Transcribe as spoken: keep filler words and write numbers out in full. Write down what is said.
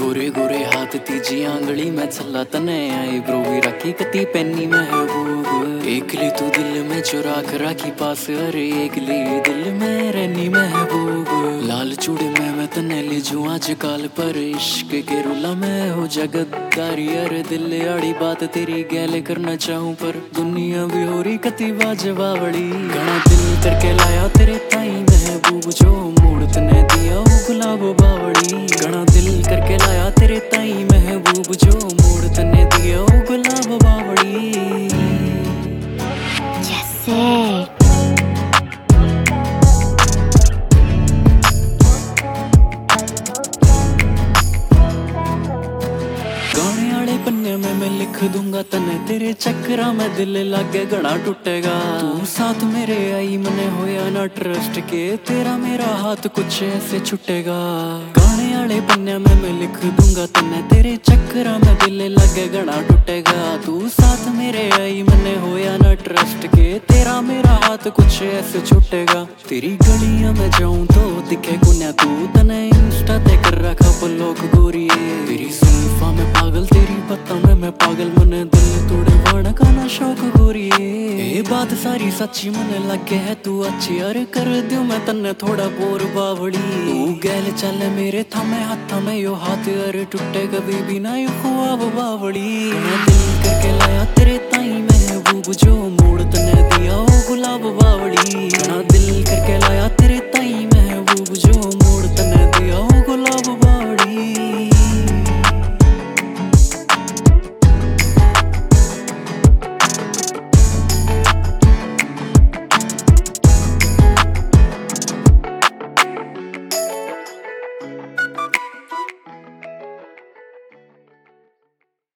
गोरे गोरे हाथ तीजी आंगली में छल्ला तने आई ब्रो भी रखी कती पेनी महबूब एकली तू दिल में चुरा कर राखी पास अरे एकली दिल में रहनी महबूब लाल चूड़े में मैं तने ले जू आज काल पर इश्क के रुला में हो जगतदारी अरे दिल आड़ी बात तेरी गैल करना चाहूं पर दुनिया भी हो रही कती बाजवावड़ी घना दिल करके लाया तेरे ताई महबूब जो मूड तने दिया वो गुलाब बावड़ी घना दिल करके लाया तेरे ताई महबूब जो मूड तने दिया वो गुलाब बावड़ी जैसे गाने वाले पन्ने में मैं लिख दूंगा तने तेरे चक्रा में दिल लागे घना टूटेगा तू साथ मेरे आई मने होया ना ट्रस्ट के तेरा मेरा हाथ कुछ ऐसे छुटेगा गाने वाले पन्ने में मैं लिख दूंगा तने तेरे चक्रा में दिल लागे घना टूटेगा तू साथ मेरे आई मने होया ना ट्रस्ट के तेरा मेरा हाथ कुछ ऐसे छुटेगा तेरी गलियां में जाऊं तो दिखे गुन्या तू तने इंस्टा ते कर रखा ब्लॉक गोरी तेरी सुल्फा में पागल तेरी पत्ता में मैं पागल मने दिल तोड़े वाण का ना शौक गोरी ये बात सारी सच्ची मने लगे है तू अच्छी अरे कर दूं मैं तन्ने थोड़ा बोर बावड़ी तू गैल चल मेरे थामे हाथ में यो हाथ अरे टूटे कभी भी ना यो ख्वाब बावड़ी मैं दिल करके लाया तेरे ताई महबूब जो मोड़ तने दिया ओ गुलाब बावड़ी